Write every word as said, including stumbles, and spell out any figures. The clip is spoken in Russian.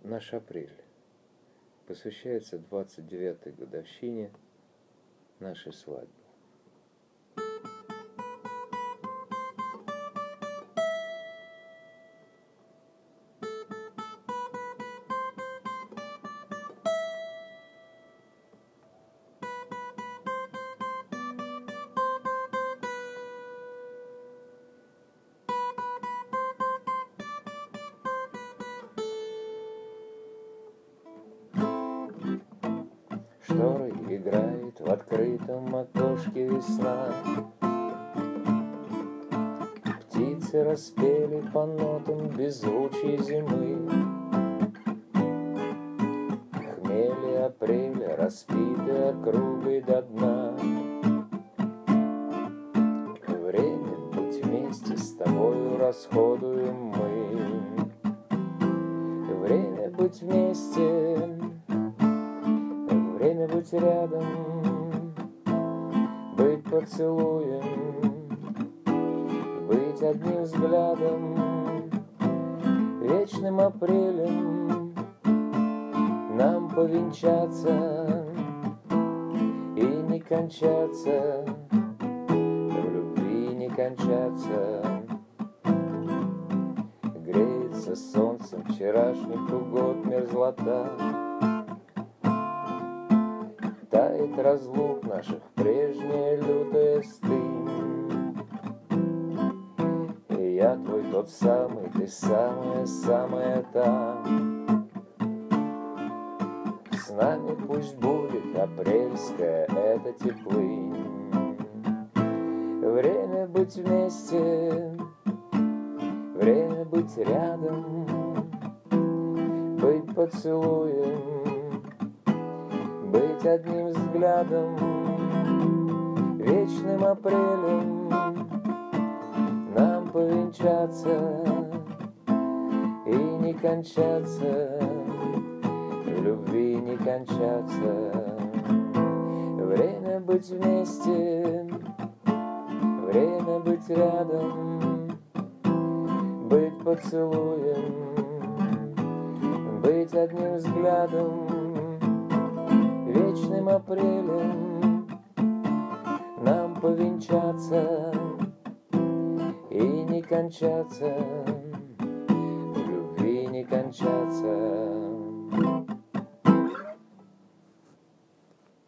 Наш апрель посвящается двадцать девятой годовщине нашей свадьбы. Шторы играет в открытом окошке весна. Птицы распели по нотам беззвучие зимы. Хмели апреля распиты округой до дна. Время быть вместе с тобою расходуем мы. Время быть вместе, время быть рядом, быть поцелуем, быть одним взглядом, вечным апрелем нам повенчаться и не кончаться, в любви не кончаться. Греется солнцем вчерашних угод мерзлота. Тает разлук наших прежняя лютая стынь. И я твой тот самый, ты самая-самая та. С нами пусть будет апрельская эта теплынь. Время быть вместе, время быть рядом, быть поцелуем, быть одним взглядом, вечным апрелем нам повенчаться и не кончаться, в любви не кончаться. Время быть вместе, время быть рядом, быть поцелуем, быть одним взглядом, вечным апрелем нам повенчаться и не кончаться, в любви не кончаться.